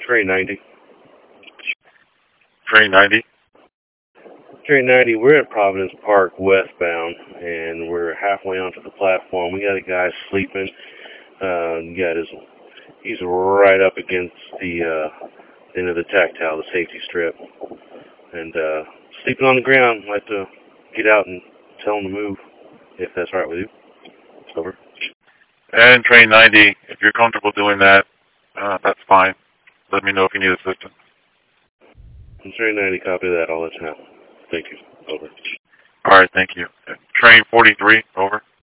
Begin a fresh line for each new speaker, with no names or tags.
Train 90.
Train 90.
Train 90, we're at Providence Park westbound, and we're halfway onto the platform. We got a guy sleeping. He's right up against the end of the tactile, the safety strip, and sleeping on the ground. I'd like to get out and tell him to move, if that's all right with you. Over.
And Train 90, if you're comfortable doing that, that's fine. Let me know if you need assistance.
Train 90, copy that. I'll let you know. Thank you. Over.
All right, thank you. Train 43, over.